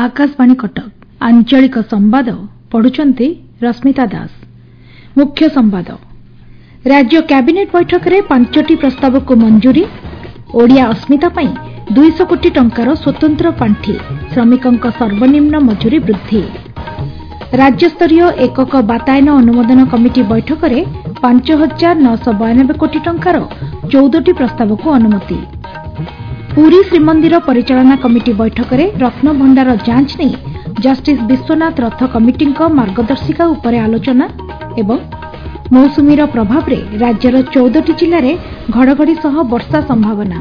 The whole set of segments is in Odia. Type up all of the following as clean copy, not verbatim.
आकाशवाणी कटक आंचलिक संवाद पढ़ुचंती रश्मिता दास। मुख्य संवाद राज्य कैबिनेट बैठक में 5टी प्रस्ताव को मंजूरी। ओडिया अस्मिता पई 200 कोटी टंकार स्वतंत्र पांठी। श्रमिकों सर्वनिम्न मजूरी वृद्धि। राज्यस्तरीय एकक बातायन अनुमोदन कमिटी बैठक में 5,992 कोटी टंकार 14टी प्रस्ताव को अनुमति। पुरी श्रीमंदिर परिचालना कमिटी बैठक में रत्नभंडार जांच नहीं जस्टिस विश्वनाथ रथ कमिटी मार्गदर्शिका उपरे आलोचना एवं मौसुमीर प्रभाव में राज्यर 14टी जिले में घड़घड़ी सह वर्षा संभावना।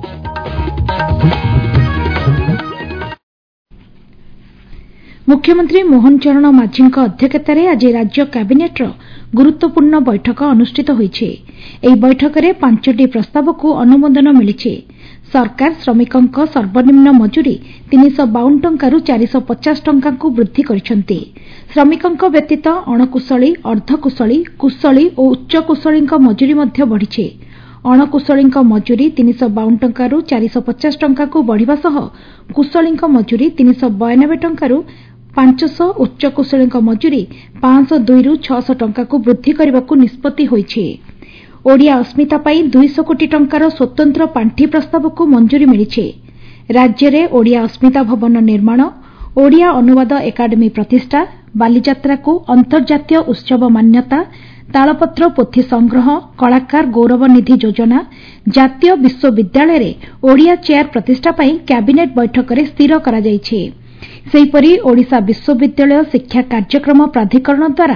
मुख्यमंत्री मोहन चरण माझी अध्यक्षतार आज राज्य कैबिनेटर गुरुत्वपूर्ण बैठक अनुष्ठित होईছে। ଏହି बैठक में 5टी प्रस्ताव को अनुमोदन मिली। सरकार श्रमिकों सर्वनिम्न मजूरी 352 टंकारु 450 टंका को वृद्धि करिसेंती। श्रमिकों व्यतीत अणकुशली अर्धकुशली कुशली और उच्च कुशली मजूरी मध्य बढ़िছে। अणकुशली मजूरी 352 टंकारु 450 टंका को बढ़िबा सह कुशली मजूरी 392 टंकारु 500 उच्च कुशली मजूरी 502 रु 600 टंका को वृद्धि करने को निष्पत्ति होईছে। ओडिया अस्मिता पाई 200 कोटी टंकार स्वतंत्र पांठी प्रस्ताव को मंजूरी मिली। राज्य में ओडिया अस्मिता भवन निर्माण, ओडिया अनुवाद एकाडेमी प्रतिष्ठा, बालीजात्रा को अंतर्जातीय उत्सव मान्यता, तालपत्र पोथी संग्रह, कलाकार गौरव निधि योजना, जातीय विश्वविद्यालय रे ओडिया चेयर प्रतिष्ठा पाई कैबिनेट बैठक में स्थिर करा जायछि। सेहीपरि ओडिशा विश्वविद्यालय शिक्षा कार्यक्रम प्राधिकरण द्वारा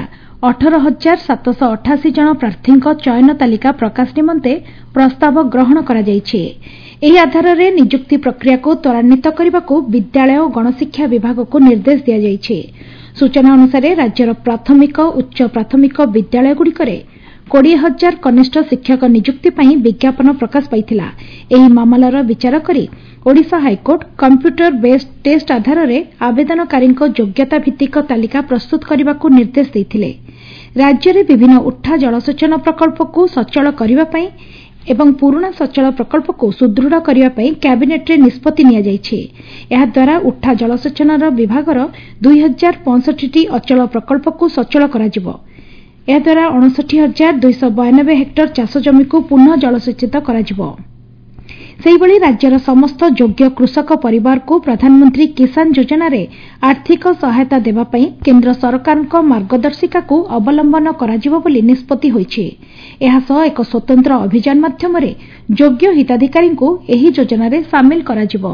18,788 जन प्रार्थी चयन तालिका प्रकाश निमंते प्रस्ताव ग्रहण करा जायछि। एही आधार में नियुक्ति प्रक्रिया को त्वरान्वित करने को विद्यालय और गणशिक्षा विभाग को निर्देश दिया जायछि। सूचना अनुसार राज्यर प्राथमिक उच्च प्राथमिक विद्यालयगुड़िकरे 20,000 कनिष्ठ शिक्षक नियुक्ति पाई विज्ञापन प्रकाश पाइथिला। एही मामलार विचार करी Odisha high court computer based test आधार में आवेदनकारी योग्यता भित्तिक तालिका प्रस्तुत करने को निर्देश देथिले। राज्य में विभिन्न उठा जलसेचन प्रकल्प को सचल करने एवं पुराना सचल प्रकल्प को सुदृढ़ करने कैबिनेट रे निष्पत्ति निया जायछि। एहा द्वारा उठा जलसेचन विभागर 2,065टी अचल प्रकल्प को सचल कराजिबो। एहा द्वारा 59,292 हेक्टर चाष जमी को पुनः जलसेचित कराजिबो। सेहीभଳି राज्यर समस्त योग्य कृषक परिवार को प्रधानमंत्री किसान योजना रे आर्थिक सहायता देवा पई केंद्र सरकार मार्गदर्शिका को अवलंबन कराजिबो बोली निष्पत्ति होईছে। एहा सह एक स्वतंत्र अभियान माध्यम रे योग्य हिताधिकारी को एही योजना रे शामिल कराजिबो।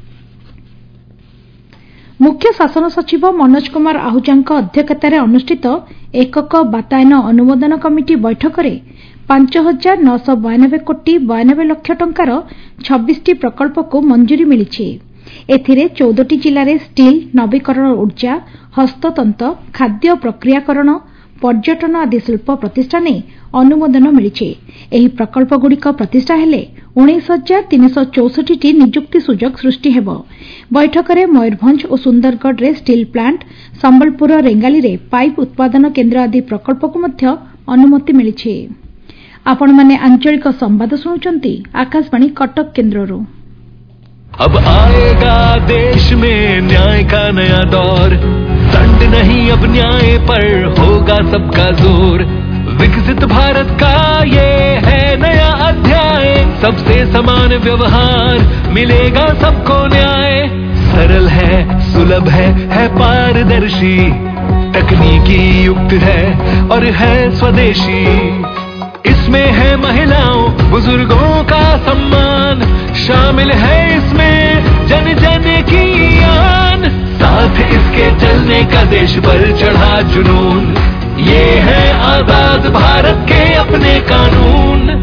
मुख्य शासन सचिव मनोज कुमार आहूजांक अध्यक्षतार अनुष्ठित एकक बातायन अनुमोदन कमिटी बैठक में 5,992 कोटी 92 लक्ष टंकार 26टी प्रकल्प को मंजूरी मिली। एथिरे 14टी जिले में स्टील, नवीकरण ऊर्जा, हस्ततंत, खाद्य प्रक्रियाकरण, पर्यटन आदि शिल्प प्रतिष्ठा नहीं अनुमोदन मिली। एही प्रकल्पगुड़िक प्रतिष्ठा हेले 19,364टी नियुक्ति सुजोग सृष्टि हेबो। बैठक में मयूरभंज और सुंदरगढ़ रे स्टील प्लांट, संबलपुर रेंगाली रे पाइप उत्पादन केन्द्र आदि प्रकल्प को मध्य अनुमति मिली। आपण माने आंचलिक संवाद सुनुचंती आकाशवाणी कटक केन्द्ररू। अब आएगा देश में न्याय का नया दौर, दंड नहीं अब न्याय पर होगा सबका जोर। विकसित भारत का ये है नया अध्याय, सबसे समान व्यवहार मिलेगा सबको न्याय। सरल है, सुलभ है पारदर्शी, तकनीकी युक्त है और है स्वदेशी। इसमें है महिलाओं बुजुर्गों का सम्मान, शामिल है इसमें जन जन की आन। साथ इसके चलने का देश पर चढ़ा जुनून, ये है आजाद भारत के अपने कानून।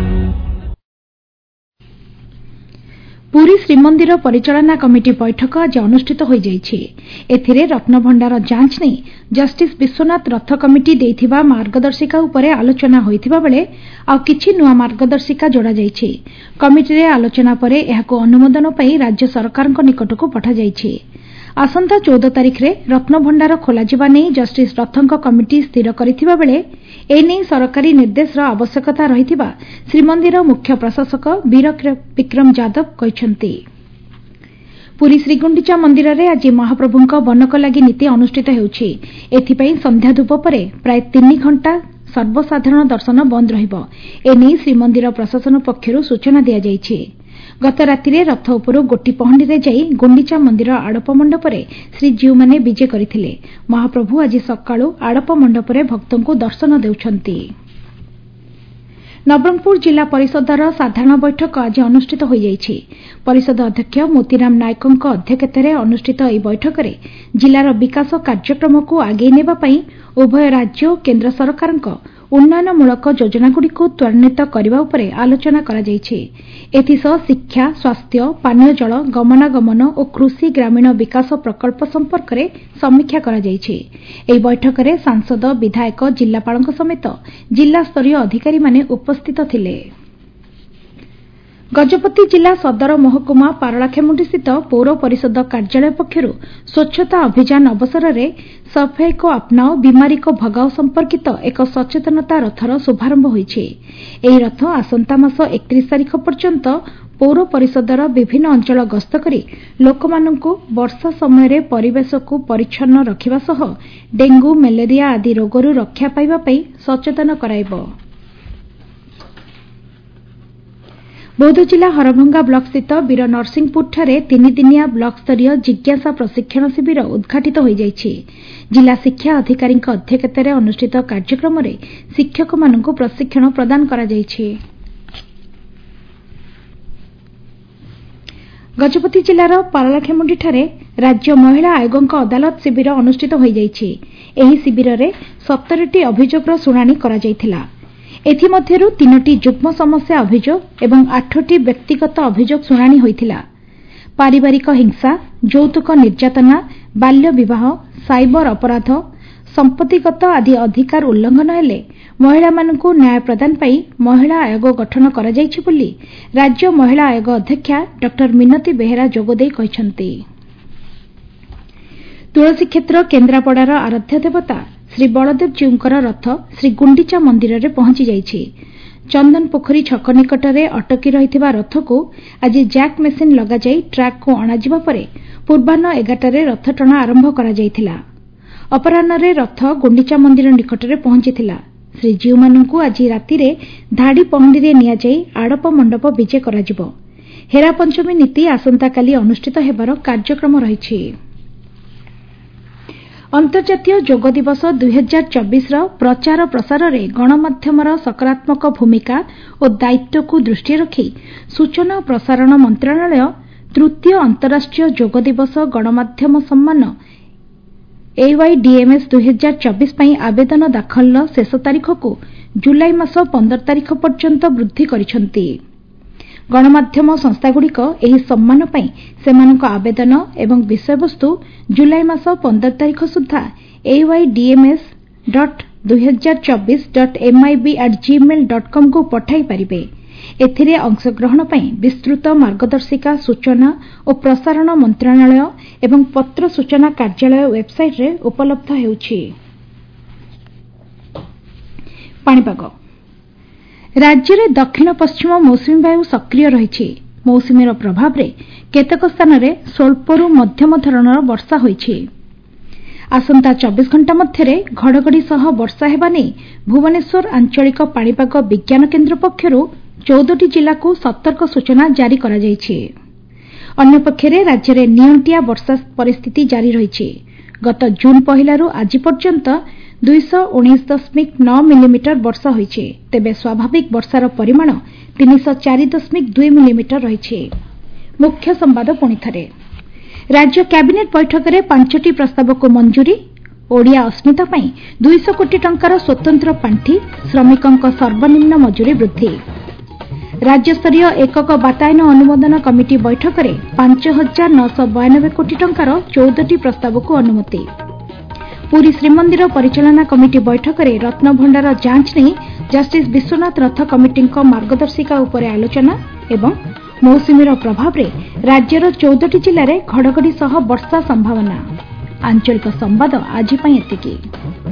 पुरी श्रीमंदिर परिचालना कमिटी बैठक आज अनुष्ठित हो जाइछि। एथिरे रत्नभंडार जांच नहीं जस्टिस विश्वनाथ रथ कमिटी देइथिबा मार्गदर्शिका उपरे आलोचना होइथिबा बेले आ किछि नुआ मार्गदर्शिका जोड़ा जाइछि। कमिटी रे आलोचना परे एहाको अनुमोदन पई राज्य सरकारक निकटको पठा जाइछि। आसंता 14 तारिख रे रत्नभंडार खोलाजिबा नै जस्टिस रथଙ୍କ कमिटी स्थिर करिथिबा बेले एने सरकारी निर्देश आवश्यकता रहिथिबा श्रीमंदिर मुख्य प्रशासक वीर विक्रम यादव कहिसंती। ପୁରୀ ଶ୍ରୀଗୁଣ୍ଡିଚା ମନ୍ଦିରରେ ଆଜି ମହାପ୍ରଭୁଙ୍କ ବନକ ଲାଗି ନୀତି ଅନୁଷ୍ଠିତ ହେଉଛି। ଏଥିପାଇଁ ସନ୍ଧ୍ୟା ଧୂପ ପରେ ପ୍ରାୟ 3 ଘଣ୍ଟା ସର୍ବସାଧାରଣ ଦର୍ଶନ ବନ୍ଦ ରହିବ। ଏନେଇ ଶ୍ରୀମନ୍ଦିର ପ୍ରଶାସନ ପକ୍ଷରୁ ସୂଚନା ଦିଆଯାଇଛି। ଗତ ରାତିରେ ରଥ ଉପରୁ ଗୋଟି ପହଣ୍ଡିରେ ଯାଇ ଗୁଣ୍ଡିଚା ମନ୍ଦିର ଆଡ଼ପ ମଣ୍ଡପରେ ଶ୍ରୀଜୀଉମାନେ ବିଜେ କରିଥିଲେ। ମହାପ୍ରଭୁ ଆଜି ସକାଳୁ ଆଡ଼ପ ମଣ୍ଡପରେ ଭକ୍ତଙ୍କୁ ଦର୍ଶନ ଦେଉଛନ୍ତି। ନବରଙ୍ଗପୁର ଜିଲ୍ଲା ପରିଷଦର ସାଧାରଣ ବୈଠକ ଆଜି ଅନୁଷ୍ଠିତ ହୋଇଯାଇଛି। ପରିଷଦ ଅଧ୍ୟକ୍ଷ ମୋତିରାମ ନାୟକଙ୍କ ଅଧ୍ୟକ୍ଷତାରେ ଅନୁଷ୍ଠିତ ଏହି ବୈଠକରେ ଜିଲ୍ଲାର ବିକାଶ କାର୍ଯ୍ୟକ୍ରମକୁ ଆଗେଇ ନେବା ପାଇଁ ଉଭୟ ରାଜ୍ୟ ଓ କେନ୍ଦ୍ର ସରକାରଙ୍କ ଉନ୍ନୟନମୂଳକ ଯୋଜନାଗୁଡ଼ିକୁ ତ୍ୱରାନ୍ୱିତ କରିବା ଉପରେ ଆଲୋଚନା କରାଯାଇଛି। ଏଥିସହ ଶିକ୍ଷା, ସ୍ୱାସ୍ଥ୍ୟ, ପାନୀୟ ଜଳ, ଗମନାଗମନ ଓ କୃଷି ଗ୍ରାମୀଣ ବିକାଶ ପ୍ରକଳ୍ପ ସମ୍ପର୍କରେ ସମୀକ୍ଷା କରାଯାଇଛି। ଏହି ବୈଠକରେ ସାଂସଦ, ବିଧାୟକ, ଜିଲ୍ଲାପାଳଙ୍କ ସମେତ ଜିଲ୍ଲାସ୍ତରୀୟ ଅଧିକାରୀମାନେ ଉପସ୍ଥିତ ଥିଲେ। ଗଜପତି ଜିଲ୍ଲା ସଦର ମହକୁମା ପାରଳାଖେମୁଣ୍ଡିସ୍ଥିତ ପୌର ପରିଷଦ କାର୍ଯ୍ୟାଳୟ ପକ୍ଷରୁ ସ୍ୱଚ୍ଛତା ଅଭିଯାନ ଅବସରରେ ସଫେଇ କୋ ଆପନାଓ ବିମାରୀ କୋ ଭଗାଓ ସମ୍ପର୍କିତ ଏକ ସଚେତନତା ରଥର ଶୁଭାରମ୍ଭ ହୋଇଛି। ଏହି ରଥ ଆସନ୍ତା ମାସ 31 ତାରିଖ ପର୍ଯ୍ୟନ୍ତ ପୌର ପରିଷଦର ବିଭିନ୍ନ ଅଞ୍ଚଳ ଗସ୍ତ କରି ଲୋକମାନଙ୍କୁ ବର୍ଷା ସମୟରେ ପରିବେଶକୁ ପରିଚ୍ଛନ୍ନ ରଖିବା ସହ ଡେଙ୍ଗୁ, ମ୍ୟାଲେରିଆ ଆଦି ରୋଗରୁ ରକ୍ଷା ପାଇବା ପାଇଁ ସଚେତନ କରାଇବ। ବୌଦ୍ଧ ଜିଲ୍ଲା ହରଭଙ୍ଗା ବ୍ଲକସ୍ଥିତ ବୀର ନରସିଂହପୁରଠାରେ 3 ଦିନିଆ ବ୍ଲକସ୍ତରୀୟ ଜିଜ୍ଞାସା ପ୍ରଶିକ୍ଷଣ ଶିବିର ଉଦ୍ଘାଟିତ ହୋଇଯାଇଛି। ଜିଲ୍ଲା ଶିକ୍ଷା ଅଧିକାରୀଙ୍କ ଅଧ୍ୟକ୍ଷତାରେ ଅନୁଷ୍ଠିତ କାର୍ଯ୍ୟକ୍ରମରେ ଶିକ୍ଷକମାନଙ୍କୁ ପ୍ରଶିକ୍ଷଣ ପ୍ରଦାନ କରାଯାଇଛି। ଗଜପତି ଜିଲ୍ଲାର ପାରଳାଖେମୁଣ୍ଡିଠାରେ ରାଜ୍ୟ ମହିଳା ଆୟୋଗଙ୍କ ଅଦାଲତ ଶିବିର ଅନୁଷ୍ଠିତ ହୋଇଯାଇଛି। ଏହି ଶିବିରରେ 17ଟି ଅଭିଯୋଗର ଶୁଣାଣି କରାଯାଇଥିଲା। ଏଥିମଧ୍ୟରୁ 3ଟି ଯୁଗ୍ମ ସମସ୍ୟା ଅଭିଯୋଗ ଏବଂ 8ଟି ବ୍ୟକ୍ତିଗତ ଅଭିଯୋଗ ଶୁଣାଣି ହୋଇଥିଲା। ପାରିବାରିକ ହିଂସା, ଯୌତୁକ ନିର୍ଯାତନା, ବାଲ୍ୟ ବିବାହ, ସାଇବର ଅପରାଧ, ସମ୍ପତ୍ତିଗତ ଆଦି ଅଧିକାର ଉଲ୍ଲଂଘନ ହେଲେ ମହିଳାମାନଙ୍କୁ ନ୍ୟାୟ ପ୍ରଦାନ ପାଇଁ ମହିଳା ଆୟୋଗ ଗଠନ କରାଯାଇଛି ବୋଲି ରାଜ୍ୟ ମହିଳା ଆୟୋଗ ଅଧ୍ୟକ୍ଷା ଡ ମିନତୀ ବେହେରା ଯୋଗଦେଇ କହିଛନ୍ତି। ତୁଳସୀକ୍ଷେତ୍ର କେନ୍ଦ୍ରାପଡ଼ାର ଆରାଧ୍ୟ ଦେବତା ଶ୍ରୀ ବଳଦେବଜୀଉଙ୍କର ରଥ ଶ୍ରୀ ଗୁଣ୍ଡିଚା ମନ୍ଦିରରେ ପହଞ୍ଚି ଯାଇଛି। ଚନ୍ଦନ ପୋଖରୀ ଛକ ନିକଟରେ ଅଟକି ରହିଥିବା ରଥକୁ ଆଜି ଜ୍ୟାକ୍ ମେସିନ୍ ଲଗାଯାଇ ଟ୍ରାକ୍କୁ ଅଣାଯିବା ପରେ ପୂର୍ବାହ୍ନ 11ଟାରେ ରଥଟଣା ଆରମ୍ଭ କରାଯାଇଥିଲା। ଅପରାହ୍ନରେ ରଥ ଗୁଣ୍ଡିଚା ମନ୍ଦିର ନିକଟରେ ପହଞ୍ଚିଥିଲା। ଶ୍ରୀଜୀଉମାନଙ୍କୁ ଆଜି ରାତିରେ ଧାଡ଼ି ପହଣ୍ଡିରେ ନିଆଯାଇ ଆଡ଼ପ ମଣ୍ଡପ ବିଜେ କରାଯିବ। ହେରା ପଞ୍ଚମୀ ନୀତି ଆସନ୍ତାକାଲି ଅନୁଷ୍ଠିତ ହେବାର କାର୍ଯ୍ୟକ୍ରମ ରହିଛି। ଅନ୍ତର୍ଜାତୀୟ ଯୋଗ ଦିବସ 2024ର ପ୍ରଚାର ପ୍ରସାରରେ ଗଣମାଧ୍ୟମର ସକାରାତ୍ମକ ଭୂମିକା ଓ ଦାୟିତ୍ୱକୁ ଦୃଷ୍ଟିରେ ରଖି ସୂଚନା ଓ ପ୍ରସାରଣ ମନ୍ତ୍ରଣାଳୟ ତୃତୀୟ ଅନ୍ତରାଷ୍ଟ୍ରୀୟ ଯୋଗ ଦିବସ ଗଣମାଧ୍ୟମ ସମ୍ମାନ AYDMS 2024 ପାଇଁ ଆବେଦନ ଦାଖଲର ଶେଷ ତାରିଖକୁ ଜୁଲାଇ ମାସ 15 ତାରିଖ ପର୍ଯ୍ୟନ୍ତ ବୃଦ୍ଧି କରିଛନ୍ତି। ଗଣମାଧ୍ୟମ ସଂସ୍ଥାଗୁଡ଼ିକ ଏହି ସମ୍ମାନ ପାଇଁ ସେମାନଙ୍କ ଆବେଦନ ଏବଂ ବିଷୟବସ୍ତୁ ଜୁଲାଇ ମାସ 15 ତାରିଖ ସୁଦ୍ଧା aydms.2024.mib@gmail.com କୁ ପଠାଇ ପାରିବେ। ଏଥିରେ ଅଂଶଗ୍ରହଣ ପାଇଁ ବିସ୍ତୃତ ମାର୍ଗଦର୍ଶିକା ସୂଚନା ଓ ପ୍ରସାରଣ ମନ୍ତ୍ରଣାଳୟ ଏବଂ ପତ୍ର ସୂଚନା କାର୍ଯ୍ୟାଳୟ ୱେବସାଇଟ୍ରେ ଉପଲବ୍ଧ ହେଉଛି। ପାଣିପାଗ। ରାଜ୍ୟରେ ଦକ୍ଷିଣ ପଶ୍ଚିମ ମୌସୁମୀ ବାୟୁ ସକ୍ରିୟ ରହିଛି। ମୌସୁମୀର ପ୍ରଭାବରେ କେତେକ ସ୍ଥାନରେ ସ୍ୱଳ୍ପରୁ ମଧ୍ୟମ ଧରଣର ବର୍ଷା ହୋଇଛି। ଆସନ୍ତା 24 ଘଣ୍ଟା ମଧ୍ୟରେ ଘଡ଼ଘଡ଼ି ସହ ବର୍ଷା ହେବା ନେଇ ଭୁବନେଶ୍ୱର ଆଞ୍ଚଳିକ ପାଣିପାଗ ବିଜ୍ଞାନ କେନ୍ଦ୍ର ପକ୍ଷରୁ 14ଟି ଜିଲ୍ଲାକୁ ସତର୍କ ସୂଚନା ଜାରି କରାଯାଇଛି। ଅନ୍ୟପକ୍ଷରେ ରାଜ୍ୟରେ ନିଅଣ୍ଟିଆ ବର୍ଷା ପରିସ୍ଥିତି ଜାରି ରହିଛି। ଗତ ଜୁନ୍ ପହିଲାରୁ ଆଜି ପର୍ଯ୍ୟନ୍ତ 219.9 ମିଲିମିଟର ବର୍ଷା ହୋଇଛି। ତେବେ ସ୍ୱାଭାବିକ ବର୍ଷାର ପରିମାଣ 304.2 ମିଲିମିଟର ରହିଛି। ମୁଖ୍ୟ ସମ୍ବାଦ ପୁଣିଥରେ। ରାଜ୍ୟ କ୍ୟାବିନେଟ୍ ବୈଠକରେ 5ଟି ପ୍ରସ୍ତାବକୁ ମଞ୍ଜୁରୀ। ଓଡ଼ିଆ ଅସ୍ମିତା ପାଇଁ 200 କୋଟି ଟଙ୍କାର ସ୍ୱତନ୍ତ୍ର ପାଣ୍ଠି। ଶ୍ରମିକଙ୍କ ସର୍ବନିମ୍ନ ମଜୁରୀ ବୃଦ୍ଧି। ରାଜ୍ୟସ୍ତରୀୟ ଏକକ ବାତାୟନ ଅନୁମୋଦନ କମିଟି ବୈଠକରେ 5,992 କୋଟି ଟଙ୍କାର 14ଟି ପ୍ରସ୍ତାବକୁ ଅନୁମତି। ପୁରୀ ଶ୍ରୀମନ୍ଦିର ପରିଚାଳନା କମିଟି ବୈଠକରେ ରତ୍ନଭଣ୍ଡାର ଯାଞ୍ଚ ନେଇ ଜଷ୍ଟିସ୍ ବିଶ୍ୱନାଥ ରଥ କମିଟିଙ୍କ ମାର୍ଗଦର୍ଶିକା ଉପରେ ଆଲୋଚନା ଏବଂ ମୌସୁମୀର ପ୍ରଭାବରେ ରାଜ୍ୟର 14ଟି ଜିଲ୍ଲାରେ ଘଡ଼ଘଡ଼ି ସହ ବର୍ଷା ସମ୍ଭାବନା। ଆଞ୍ଚଳିକ ସମ୍ବାଦ ଆଜି ପାଇଁ ଏତିକି।